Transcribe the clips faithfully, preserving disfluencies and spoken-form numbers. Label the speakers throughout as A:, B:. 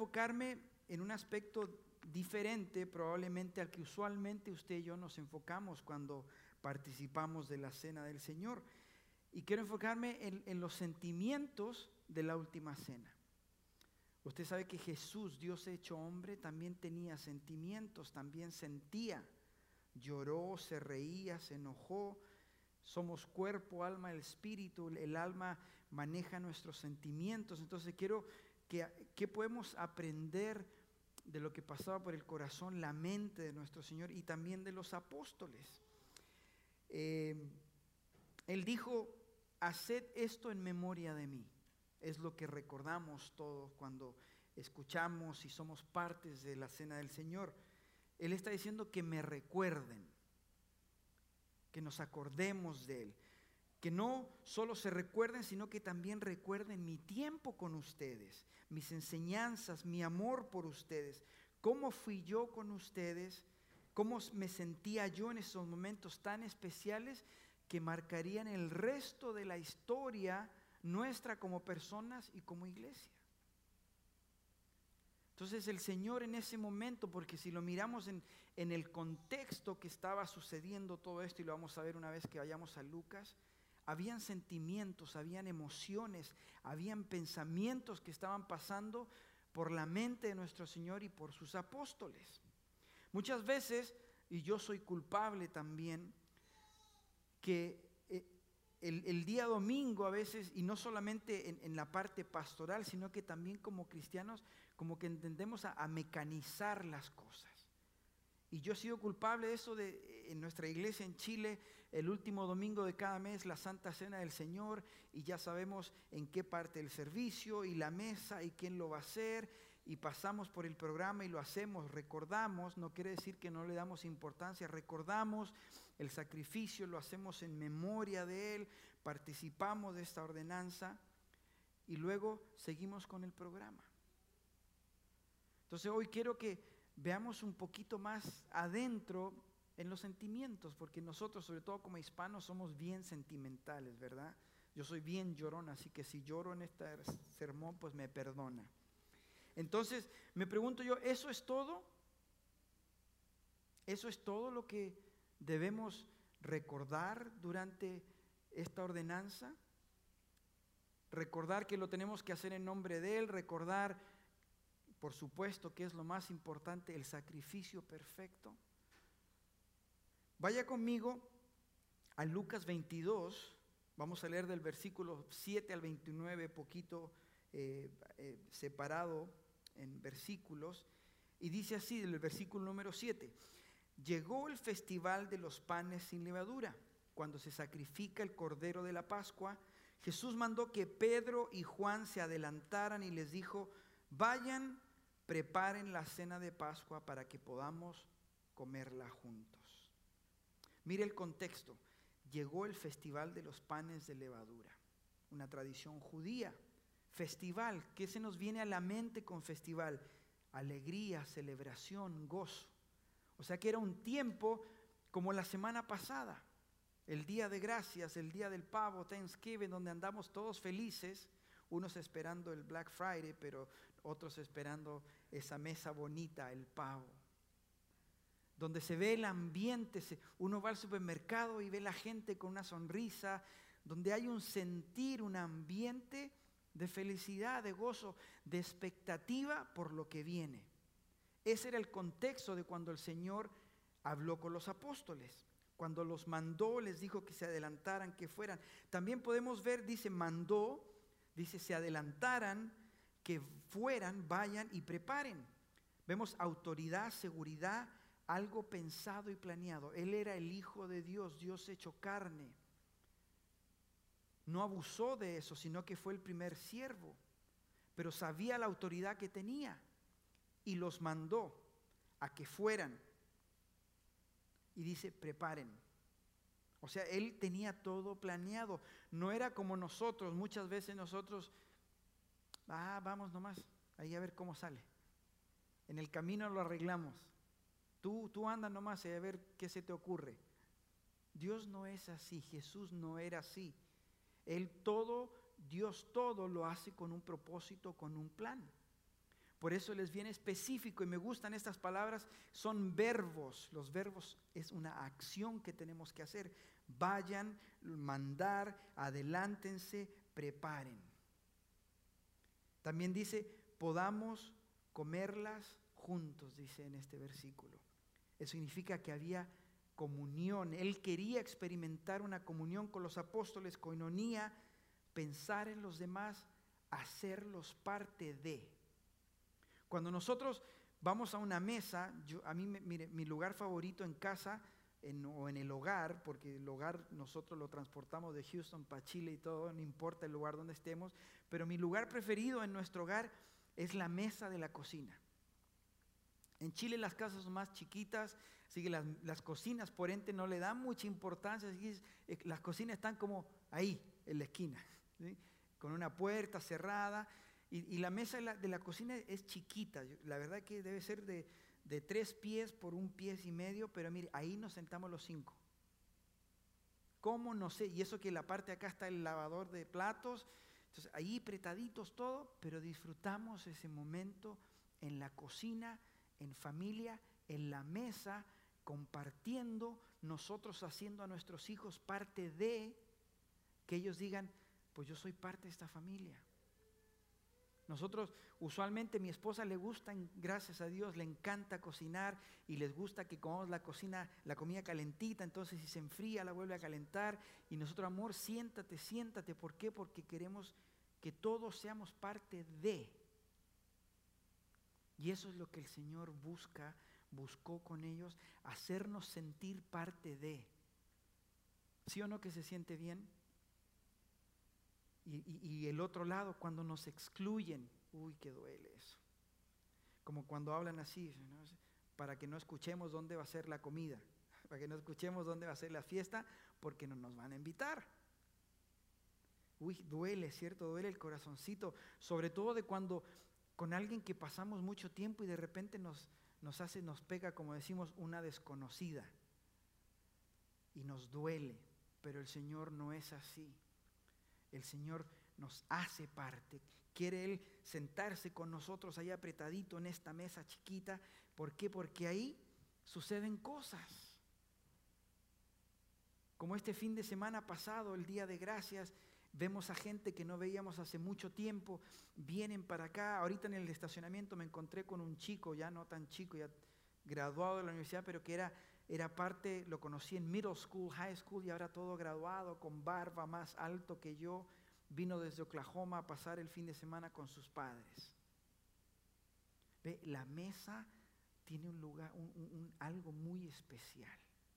A: enfocarme en un aspecto diferente probablemente al que usualmente usted y yo nos enfocamos cuando participamos de la Cena del Señor. Y quiero enfocarme en, en los sentimientos de la última cena. Usted sabe que Jesús, Dios hecho hombre, también tenía sentimientos, también sentía. Lloró, se reía, se enojó. Somos cuerpo, alma, el espíritu. El alma maneja nuestros sentimientos. Entonces quiero que, que podemos aprender de lo que pasaba por el corazón, la mente de nuestro Señor y también de los apóstoles. Eh, él dijo, haced esto en memoria de mí. Es lo que recordamos todos cuando escuchamos y somos partes de la Cena del Señor. Él está diciendo que me recuerden, que nos acordemos de Él, que no solo se recuerden, sino que también recuerden mi tiempo con ustedes, mis enseñanzas, mi amor por ustedes, cómo fui yo con ustedes, cómo me sentía yo en esos momentos tan especiales que marcarían el resto de la historia nuestra como personas y como iglesia. Entonces el Señor en ese momento, porque si lo miramos en, en el contexto que estaba sucediendo todo esto, y lo vamos a ver una vez que vayamos a Lucas, habían sentimientos, habían emociones, habían pensamientos que estaban pasando por la mente de nuestro Señor y por sus apóstoles. Muchas veces, y yo soy culpable también, que el, el día domingo a veces, y no solamente en, en la parte pastoral, sino que también como cristianos, como que tendemos a, a mecanizar las cosas. Y yo he sido culpable de eso de, en nuestra iglesia en Chile, el último domingo de cada mes, la Santa Cena del Señor, y ya sabemos en qué parte del servicio, y la mesa, y quién lo va a hacer, y pasamos por el programa y lo hacemos, recordamos, no quiere decir que no le damos importancia, recordamos el sacrificio, lo hacemos en memoria de Él, participamos de esta ordenanza, y luego seguimos con el programa. Entonces hoy quiero que veamos un poquito más adentro en los sentimientos, porque nosotros, sobre todo como hispanos, somos bien sentimentales, ¿verdad? Yo soy bien llorón, así que si lloro en este sermón, pues me perdona. Entonces, me pregunto yo, ¿eso es todo? ¿Eso es todo lo que debemos recordar durante esta ordenanza? Recordar que lo tenemos que hacer en nombre de Él, recordar, por supuesto, que es lo más importante, el sacrificio perfecto. Vaya conmigo a Lucas veintidós, vamos a leer del versículo siete al veintinueve, poquito eh, eh, separado en versículos, y dice así, del versículo número siete, llegó el festival de los panes sin levadura, cuando se sacrifica el cordero de la Pascua. Jesús mandó que Pedro y Juan se adelantaran y les dijo, vayan, preparen la cena de Pascua para que podamos comerla juntos. Mire el contexto. Llegó el festival de los panes de levadura, una tradición judía. Festival, ¿qué se nos viene a la mente con festival? Alegría, celebración, gozo. O sea que era un tiempo como la semana pasada, el día de gracias, el día del pavo, Thanksgiving, donde andamos todos felices, unos esperando el Black Friday, pero otros esperando esa mesa bonita, el pavo. Donde se ve el ambiente, uno va al supermercado y ve la gente con una sonrisa, donde hay un sentir, un ambiente de felicidad, de gozo, de expectativa por lo que viene. Ese era el contexto de cuando el Señor habló con los apóstoles. Cuando los mandó, les dijo que se adelantaran, que fueran. También podemos ver, dice, mandó, dice, se adelantaran, que fueran, vayan y preparen. Vemos autoridad, seguridad, algo pensado y planeado. Él era el Hijo de Dios, Dios hecho carne. No abusó de eso, sino que fue el primer siervo. Pero sabía la autoridad que tenía y los mandó a que fueran. Y dice, preparen. O sea, Él tenía todo planeado. No era como nosotros, muchas veces nosotros, ah, vamos nomás, ahí a ver cómo sale. En el camino lo arreglamos. Tú, tú anda nomás y a ver qué se te ocurre. Dios no es así, Jesús no era así. Él todo, Dios todo lo hace con un propósito, con un plan. Por eso les viene específico y me gustan estas palabras, son verbos. Los verbos es una acción que tenemos que hacer. Vayan, mandar, adelántense, preparen. También dice, podamos comerlas juntos, dice en este versículo. Eso significa que había comunión. Él quería experimentar una comunión con los apóstoles, coinonía, pensar en los demás, hacerlos parte de. Cuando nosotros vamos a una mesa, yo, a mí, mire, mi lugar favorito en casa en, o en el hogar, porque el hogar nosotros lo transportamos de Houston para Chile y todo, no importa el lugar donde estemos, pero mi lugar preferido en nuestro hogar es la mesa de la cocina. En Chile las casas son más chiquitas, así que las, las cocinas por ente no le dan mucha importancia, así que las cocinas están como ahí, en la esquina, ¿sí? Con una puerta cerrada. Y, y la mesa de la, de la cocina es chiquita, la verdad que debe ser de, de tres pies por un pie y medio, pero mire, ahí nos sentamos los cinco. ¿Cómo? No sé, y eso que la parte de acá está el lavador de platos, entonces ahí apretaditos todo, pero disfrutamos ese momento en la cocina, en familia, en la mesa, compartiendo, nosotros haciendo a nuestros hijos parte de, que ellos digan, pues yo soy parte de esta familia. Nosotros, usualmente, mi esposa le gusta, gracias a Dios, le encanta cocinar y les gusta que comamos la cocina, la comida calentita, entonces si se enfría la vuelve a calentar y nosotros, amor, siéntate, siéntate. ¿Por qué? Porque queremos que todos seamos parte de. Y eso es lo que el Señor busca, buscó con ellos, hacernos sentir parte de. ¿Sí o no que se siente bien? Y, y, y el otro lado, cuando nos excluyen, uy, que duele eso. Como cuando hablan así, ¿no? Para que no escuchemos dónde va a ser la comida, para que no escuchemos dónde va a ser la fiesta, porque no nos van a invitar. Uy, duele, ¿cierto? Duele el corazoncito, sobre todo de cuando con alguien que pasamos mucho tiempo y de repente nos, nos hace, nos pega, como decimos, una desconocida. Y nos duele, pero el Señor no es así. El Señor nos hace parte. Quiere Él sentarse con nosotros ahí apretadito en esta mesa chiquita. ¿Por qué? Porque ahí suceden cosas. Como este fin de semana pasado, el Día de Gracias, vemos a gente que no veíamos hace mucho tiempo, vienen para acá. Ahorita en el estacionamiento me encontré con un chico, ya no tan chico, ya graduado de la universidad, pero que era, era parte, lo conocí en middle school, high school, y ahora todo graduado, con barba, más alto que yo. Vino desde Oklahoma a pasar el fin de semana con sus padres. Ve, la mesa tiene un lugar, un, un, un, algo muy especial.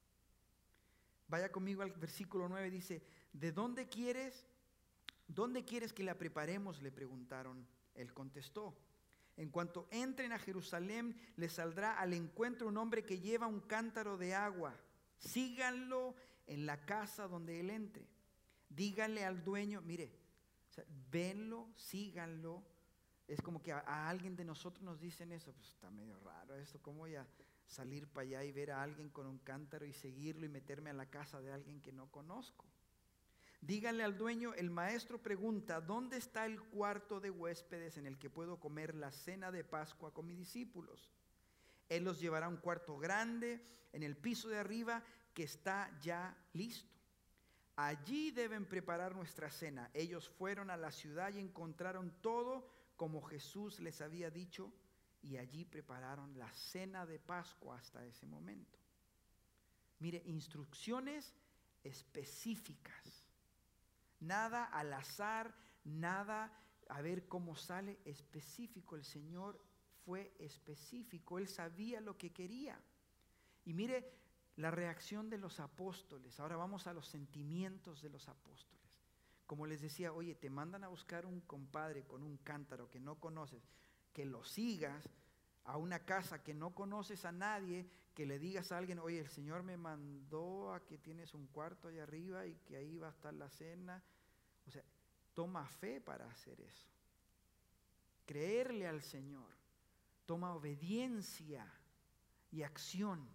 A: Vaya conmigo al versículo nueve, dice, ¿de dónde quieres? ¿Dónde quieres que la preparemos?, le preguntaron. Él contestó, en cuanto entren a Jerusalén, les saldrá al encuentro un hombre que lleva un cántaro de agua. Síganlo en la casa donde él entre. Díganle al dueño, mire, o sea, venlo, síganlo. Es como que a, a alguien de nosotros nos dicen eso, pues está medio raro esto, ¿cómo voy a salir para allá y ver a alguien con un cántaro y seguirlo y meterme a la casa de alguien que no conozco? Díganle al dueño, el maestro pregunta, ¿dónde está el cuarto de huéspedes en el que puedo comer la cena de Pascua con mis discípulos? Él los llevará a un cuarto grande en el piso de arriba que está ya listo. Allí deben preparar nuestra cena. Ellos fueron a la ciudad y encontraron todo como Jesús les había dicho, y allí prepararon la cena de Pascua hasta ese momento. Mire, instrucciones específicas. Nada al azar, nada a ver cómo sale, específico. El Señor fue específico, Él sabía lo que quería. Y mire la reacción de los apóstoles. Ahora vamos a los sentimientos de los apóstoles. Como les decía, oye, te mandan a buscar un compadre con un cántaro que no conoces, que lo sigas a una casa que no conoces a nadie, que le digas a alguien, oye, el Señor me mandó a que tienes un cuarto allá arriba y que ahí va a estar la cena. O sea, toma fe para hacer eso. Creerle al Señor. Toma obediencia y acción.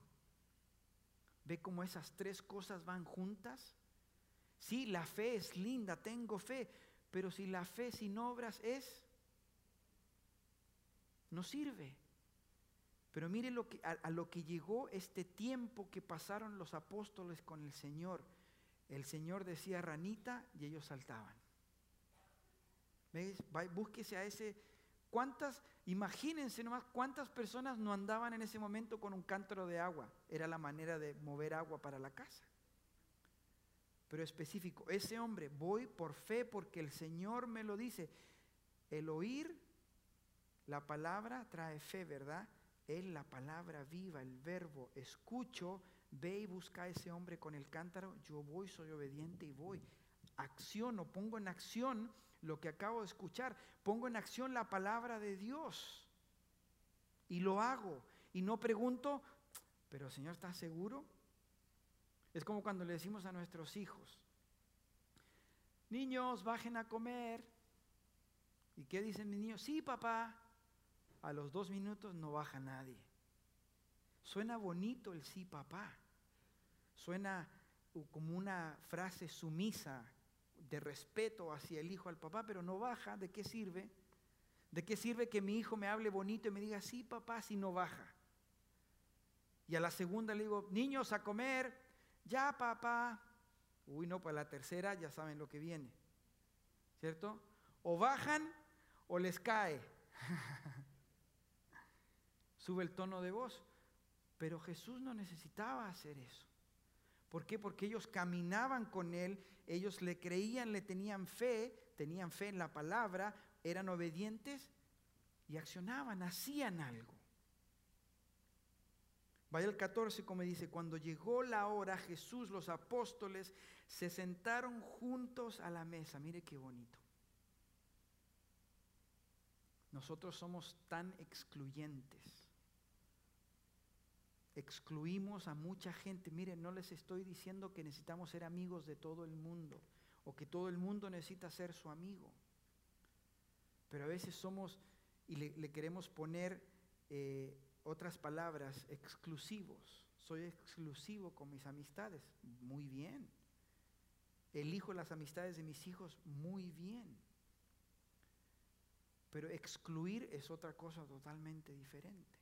A: ¿Ve cómo esas tres cosas van juntas? Sí, la fe es linda, tengo fe, pero si la fe sin obras es no sirve. Pero mire lo que, a, a lo que llegó este tiempo que pasaron los apóstoles con el Señor. El Señor decía ranita y ellos saltaban. ¿Veis? Búsquese a ese. ¿Cuántas, imagínense nomás cuántas personas no andaban en ese momento con un cántaro de agua? Era la manera de mover agua para la casa. Pero específico, ese hombre, voy por fe porque el Señor me lo dice. El oír la palabra trae fe, ¿verdad? Es la palabra viva, el verbo. Escucho, ve y busca a ese hombre con el cántaro. Yo voy, soy obediente y voy. Acciono, pongo en acción lo que acabo de escuchar. Pongo en acción la palabra de Dios. Y lo hago. Y no pregunto, pero Señor, ¿estás seguro? Es como cuando le decimos a nuestros hijos, niños, bajen a comer. ¿Y qué dicen mis niños? Sí, papá. A los dos minutos no baja nadie. Suena bonito el sí, papá. Suena como una frase sumisa de respeto hacia el hijo al papá, pero no baja. ¿De qué sirve? ¿De qué sirve que mi hijo me hable bonito y me diga sí, papá, si no baja? Y a la segunda le digo, niños, a comer. Ya, papá. Uy, no, para la tercera ya saben lo que viene. ¿Cierto? O bajan o les cae. Sube el tono de voz. Pero Jesús no necesitaba hacer eso. ¿Por qué? Porque ellos caminaban con Él, ellos le creían, le tenían fe, tenían fe en la palabra, eran obedientes y accionaban, hacían algo. Vaya el catorce, como dice, cuando llegó la hora, Jesús, los apóstoles, se sentaron juntos a la mesa. Mire qué bonito. Nosotros somos tan excluyentes. Excluimos a mucha gente. Miren, no les estoy diciendo que necesitamos ser amigos de todo el mundo o que todo el mundo necesita ser su amigo. Pero a veces somos, y le, le queremos poner eh, otras palabras, exclusivos. Soy exclusivo con mis amistades. Muy bien. Elijo las amistades de mis hijos. Muy bien. Pero excluir es otra cosa totalmente diferente.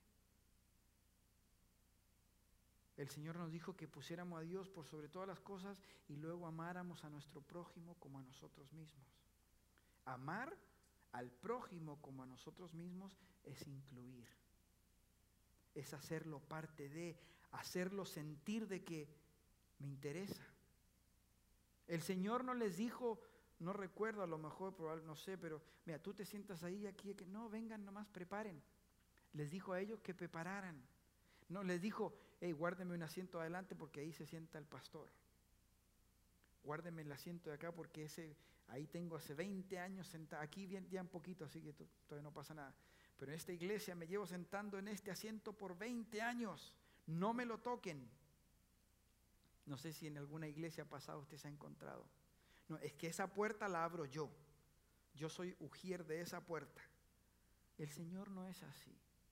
A: El Señor nos dijo que pusiéramos a Dios por sobre todas las cosas y luego amáramos a nuestro prójimo como a nosotros mismos. Amar al prójimo como a nosotros mismos es incluir. Es hacerlo parte de, hacerlo sentir de que me interesa. El Señor no les dijo, no recuerdo, a lo mejor, no sé, pero mira, tú te sientas ahí, aquí, aquí. No, vengan nomás, preparen. Les dijo a ellos que prepararan. No, les dijo, hey, guárdeme un asiento adelante porque ahí se sienta el pastor. Guárdeme el asiento de acá porque ese, ahí tengo hace veinte años sentado. Aquí bien, ya un poquito, así que todavía no pasa nada. Pero en esta iglesia me llevo sentando en este asiento por veinte años. No me lo toquen. No sé si en alguna iglesia pasada usted se ha encontrado. No, es que esa puerta la abro yo. Yo soy ujier de esa puerta. El Señor no es así.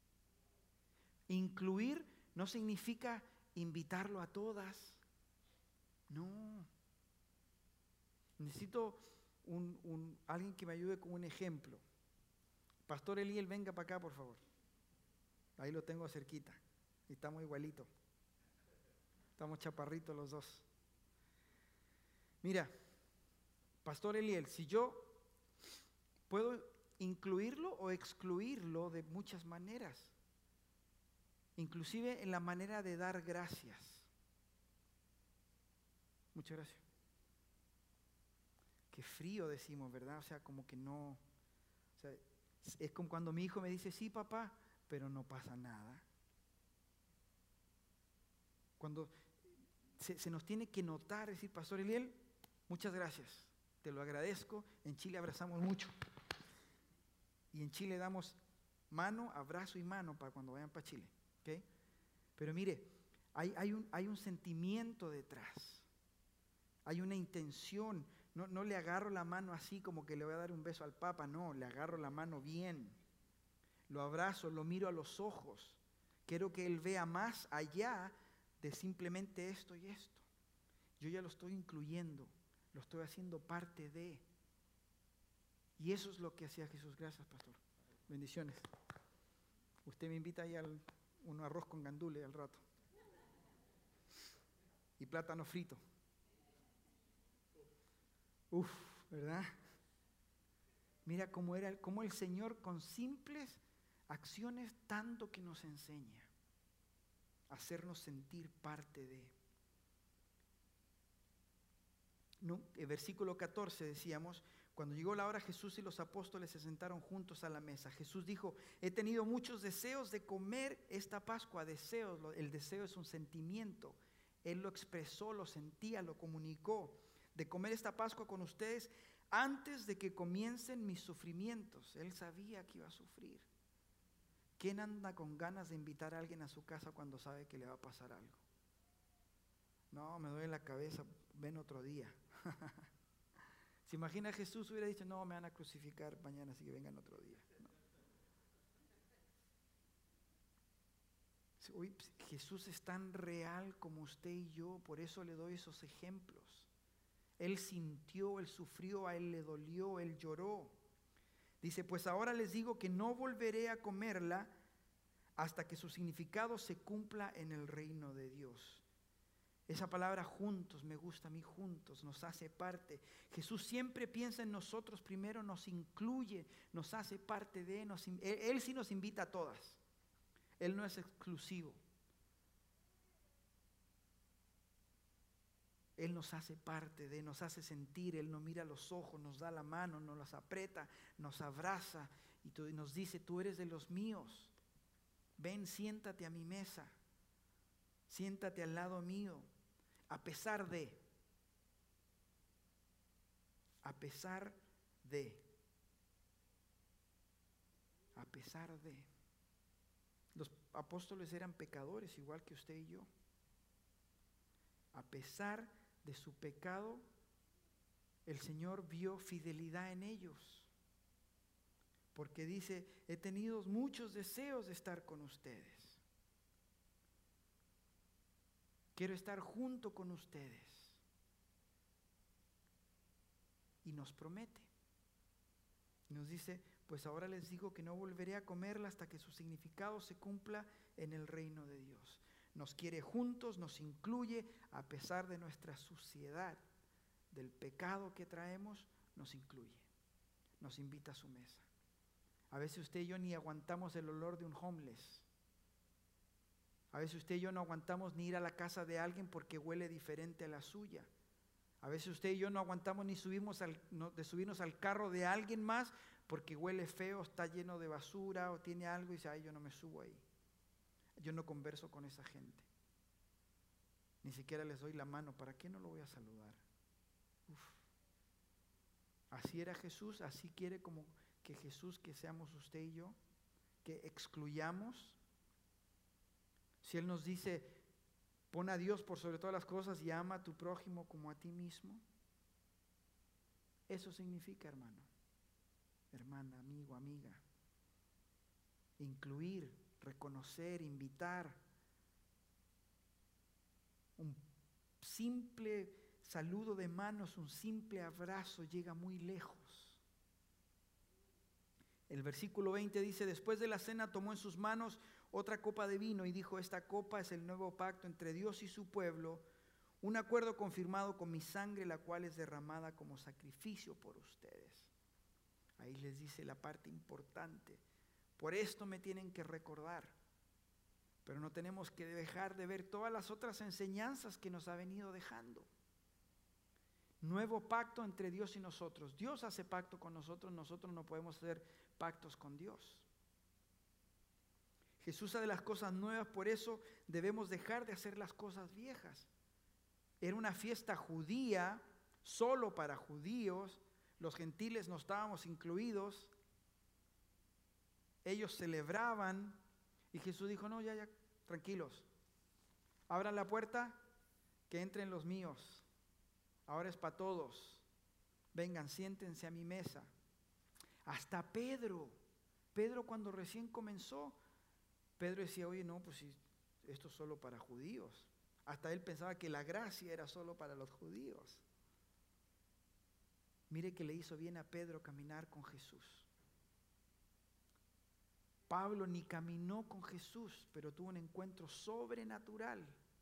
A: Incluir no significa invitarlo a todas. No. Necesito un, un, alguien que me ayude con un ejemplo. Pastor Eliel, venga para acá, por favor. Ahí lo tengo cerquita. Y estamos igualitos. Estamos chaparritos los dos. Mira, Pastor Eliel, si yo puedo incluirlo o excluirlo de muchas maneras. Inclusive en la manera de dar gracias. Muchas gracias. Qué frío decimos, ¿verdad? O sea, como que no. O sea, es como cuando mi hijo me dice, sí, papá, pero no pasa nada. Cuando se, se nos tiene que notar, decir, Pastor Eliel, muchas gracias, te lo agradezco. En Chile abrazamos mucho. Y en Chile damos mano, abrazo y mano para cuando vayan para Chile. ¿Okay? Pero mire, hay, hay, un, hay un sentimiento detrás, hay una intención. No, no le agarro la mano así como que le voy a dar un beso al Papa, no, le agarro la mano bien, lo abrazo, lo miro a los ojos, quiero que él vea más allá de simplemente esto y esto. Yo ya lo estoy incluyendo, lo estoy haciendo parte de, y eso es lo que hacía Jesús. Gracias, pastor. Bendiciones. Usted me invita ahí al un arroz con gandule al rato. Y plátano frito. Uf, ¿verdad? Mira cómo era, cómo el Señor con simples acciones tanto que nos enseña. Hacernos sentir parte de. No, el versículo catorce decíamos, cuando llegó la hora Jesús y los apóstoles se sentaron juntos a la mesa. Jesús dijo, he tenido muchos deseos de comer esta Pascua. Deseos, el deseo es un sentimiento. Él lo expresó, lo sentía, lo comunicó. De comer esta Pascua con ustedes antes de que comiencen mis sufrimientos. Él sabía que iba a sufrir. ¿Quién anda con ganas de invitar a alguien a su casa cuando sabe que le va a pasar algo? No, me duele la cabeza, ven otro día. ¿Se imagina Jesús hubiera dicho, no, me van a crucificar mañana, así que vengan otro día? No. Uy, Jesús es tan real como usted y yo, por eso le doy esos ejemplos. Él sintió, Él sufrió, a Él le dolió, Él lloró. Dice, pues ahora les digo que no volveré a comerla hasta que su significado se cumpla en el reino de Dios. Esa palabra juntos, me gusta a mí, juntos, nos hace parte. Jesús siempre piensa en nosotros primero, nos incluye, nos hace parte de, nos, él, él sí nos invita a todas. Él no es exclusivo. Él nos hace parte de, nos hace sentir, Él nos mira a los ojos, nos da la mano, nos las aprieta, nos abraza y, tú, y nos dice, tú eres de los míos. Ven, siéntate a mi mesa, siéntate al lado mío. A pesar de, a pesar de, a pesar de. Los apóstoles eran pecadores igual que usted y yo. A pesar de su pecado, el Señor vio fidelidad en ellos. Porque dice, he tenido muchos deseos de estar con ustedes. Quiero estar junto con ustedes. Y nos promete. Nos dice, pues ahora les digo que no volveré a comerla hasta que su significado se cumpla en el reino de Dios. Nos quiere juntos, nos incluye, a pesar de nuestra suciedad, del pecado que traemos, nos incluye. Nos invita a su mesa. A veces usted y yo ni aguantamos el olor de un homeless. A veces usted y yo no aguantamos ni ir a la casa de alguien porque huele diferente a la suya. A veces usted y yo no aguantamos ni subimos al, no, de subirnos al carro de alguien más porque huele feo, está lleno de basura o tiene algo y dice, ay, yo no me subo ahí. Yo no converso con esa gente. Ni siquiera les doy la mano. ¿Para qué no lo voy a saludar? Uf. Así era Jesús, así quiere como que Jesús que seamos usted y yo, que excluyamos. Si Él nos dice, pon a Dios por sobre todas las cosas y ama a tu prójimo como a ti mismo. Eso significa, hermano, hermana, amigo, amiga. Incluir, reconocer, invitar. Un simple saludo de manos, un simple abrazo llega muy lejos. El versículo veinte dice, después de la cena tomó en sus manos otra copa de vino y dijo, esta copa es el nuevo pacto entre Dios y su pueblo, un acuerdo confirmado con mi sangre, la cual es derramada como sacrificio por ustedes. Ahí les dice la parte importante. Por esto me tienen que recordar, pero no tenemos que dejar de ver todas las otras enseñanzas que nos ha venido dejando. Nuevo pacto entre Dios y nosotros. Dios hace pacto con nosotros, nosotros no podemos hacer pactos con Dios. Jesús hace las cosas nuevas, por eso debemos dejar de hacer las cosas viejas. Era una fiesta judía, solo para judíos, los gentiles no estábamos incluidos. Ellos celebraban y Jesús dijo, no, ya, ya, tranquilos. Abran la puerta, que entren los míos. Ahora es para todos. Vengan, siéntense a mi mesa. Hasta Pedro, Pedro cuando recién comenzó, Pedro decía, oye, no, pues si esto es solo para judíos. Hasta él pensaba que la gracia era solo para los judíos. Mire que le hizo bien a Pedro caminar con Jesús. Pablo ni caminó con Jesús, pero tuvo un encuentro sobrenatural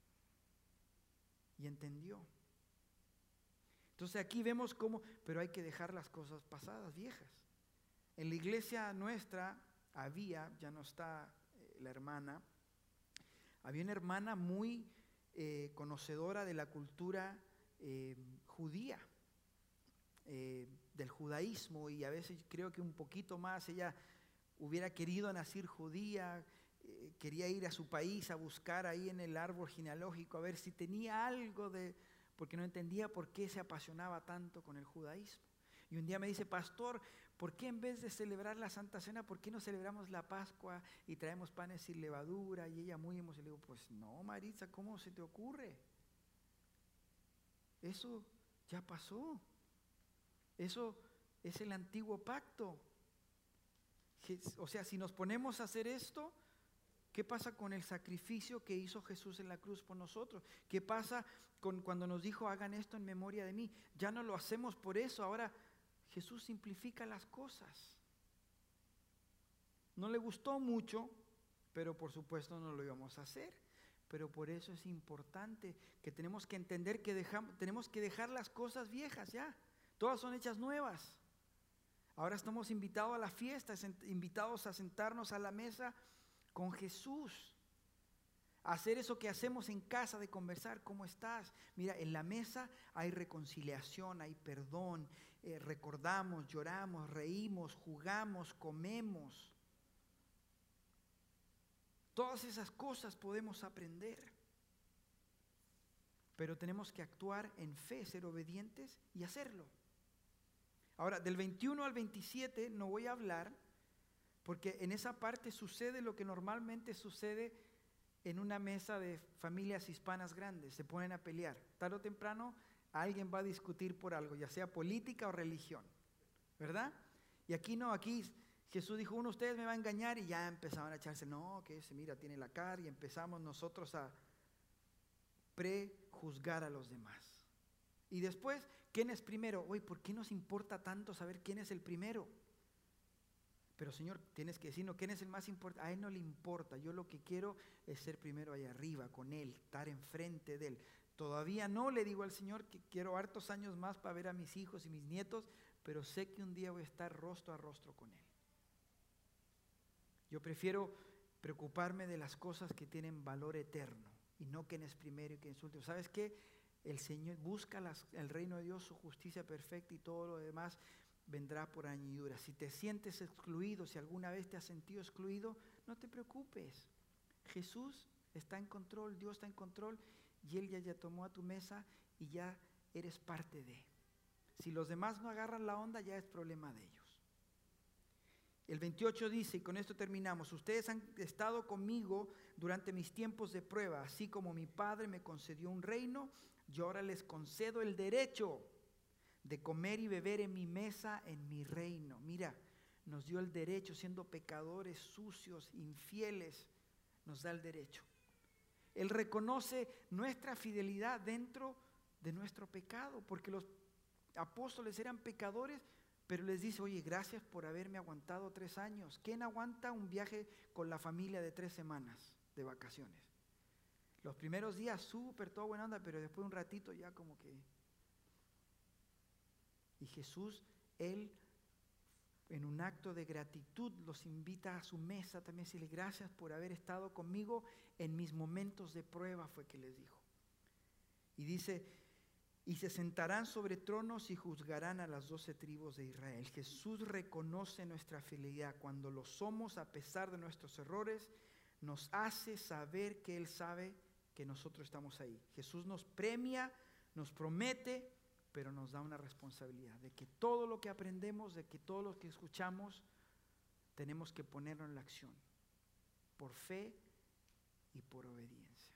A: y entendió. Entonces aquí vemos cómo, pero hay que dejar las cosas pasadas, viejas. En la iglesia nuestra había, ya no está eh, la hermana, había una hermana muy eh, conocedora de la cultura eh, judía, eh, del judaísmo, y a veces creo que un poquito más ella hubiera querido nacer judía, eh, quería ir a su país a buscar ahí en el árbol genealógico a ver si tenía algo de, porque no entendía por qué se apasionaba tanto con el judaísmo. Y un día me dice, pastor, ¿por qué en vez de celebrar la Santa Cena, por qué no celebramos la Pascua y traemos panes sin levadura? Y ella muy emocionada, le digo, pues no, Maritza, ¿cómo se te ocurre? Eso ya pasó. Eso es el antiguo pacto. O sea, si nos ponemos a hacer esto, ¿qué pasa con el sacrificio que hizo Jesús en la cruz por nosotros? ¿Qué pasa con cuando nos dijo, hagan esto en memoria de mí? Ya no lo hacemos por eso, ahora Jesús simplifica las cosas. No le gustó mucho, pero por supuesto no lo íbamos a hacer. Pero por eso es importante que tenemos que entender que dejamos, tenemos que dejar las cosas viejas ya. Todas son hechas nuevas. Ahora estamos invitados a la fiesta, invitados a sentarnos a la mesa con Jesús. A hacer eso que hacemos en casa de conversar, ¿cómo estás? Mira, en la mesa hay reconciliación, hay perdón, eh, recordamos, lloramos, reímos, jugamos, comemos. Todas esas cosas podemos aprender. Pero tenemos que actuar en fe, ser obedientes y hacerlo. Ahora, del veintiuno al veintisiete no voy a hablar, porque en esa parte sucede lo que normalmente sucede en una mesa de familias hispanas grandes. Se ponen a pelear. Tarde o temprano alguien va a discutir por algo, ya sea política o religión, ¿verdad? Y aquí no, aquí Jesús dijo, uno de ustedes me va a engañar, y ya empezaban a echarse, no, que ese mira tiene la cara, y empezamos nosotros a prejuzgar a los demás. Y después, ¿quién es primero? Oye, ¿por qué nos importa tanto saber quién es el primero? Pero Señor, tienes que decirnos quién es el más importante. A Él no le importa. Yo lo que quiero es ser primero allá arriba con Él, estar enfrente de Él. Todavía no le digo al Señor que quiero hartos años más para ver a mis hijos y mis nietos, pero sé que un día voy a estar rostro a rostro con Él. Yo prefiero preocuparme de las cosas que tienen valor eterno y no quién es primero y quién es último. ¿Sabes qué? El Señor busca las, el reino de Dios, su justicia perfecta, y todo lo demás vendrá por añadidura. Si te sientes excluido, si alguna vez te has sentido excluido, no te preocupes. Jesús está en control, Dios está en control, y Él ya, ya tomó a tu mesa y ya eres parte de. Si los demás no agarran la onda, ya es problema de ellos. El veintiocho dice, y con esto terminamos, ustedes han estado conmigo durante mis tiempos de prueba, así como mi Padre me concedió un reino, yo ahora les concedo el derecho de comer y beber en mi mesa, en mi reino. Mira, nos dio el derecho, siendo pecadores, sucios, infieles, nos da el derecho. Él reconoce nuestra fidelidad dentro de nuestro pecado, porque los apóstoles eran pecadores, pero les dice, oye, gracias por haberme aguantado tres años. ¿Quién aguanta un viaje con la familia de tres semanas de vacaciones? Los primeros días súper, toda buena onda, pero después de un ratito ya como que... Y Jesús, Él, en un acto de gratitud, los invita a su mesa también, decirle gracias por haber estado conmigo en mis momentos de prueba, fue que les dijo. Y dice, y se sentarán sobre tronos y juzgarán a las doce tribus de Israel. Jesús reconoce nuestra fidelidad cuando lo somos a pesar de nuestros errores, nos hace saber que Él sabe que nosotros estamos ahí. Jesús nos premia, nos promete, pero nos da una responsabilidad de que todo lo que aprendemos, de que todo lo que escuchamos, tenemos que ponerlo en la acción, por fe y por obediencia.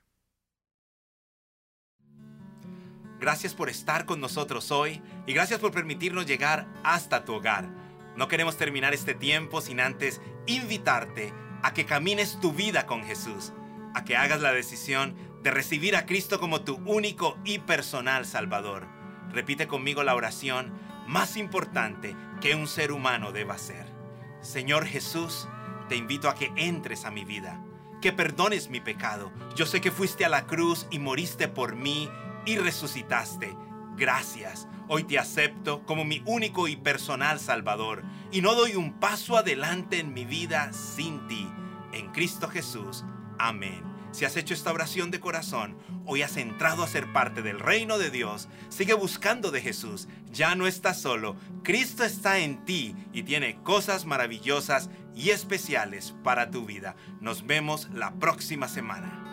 B: Gracias por estar con nosotros hoy y gracias por permitirnos llegar hasta tu hogar. No queremos terminar este tiempo sin antes invitarte a que camines tu vida con Jesús, a que hagas la decisión de recibir a Cristo como tu único y personal Salvador. Repite conmigo la oración más importante que un ser humano deba hacer. Señor Jesús, te invito a que entres a mi vida, que perdones mi pecado. Yo sé que fuiste a la cruz y moriste por mí y resucitaste. Gracias. Hoy te acepto como mi único y personal Salvador y no doy un paso adelante en mi vida sin ti. En Cristo Jesús. Amén. Si has hecho esta oración de corazón, hoy has entrado a ser parte del reino de Dios. Sigue buscando de Jesús. Ya no estás solo. Cristo está en ti y tiene cosas maravillosas y especiales para tu vida. Nos vemos la próxima semana.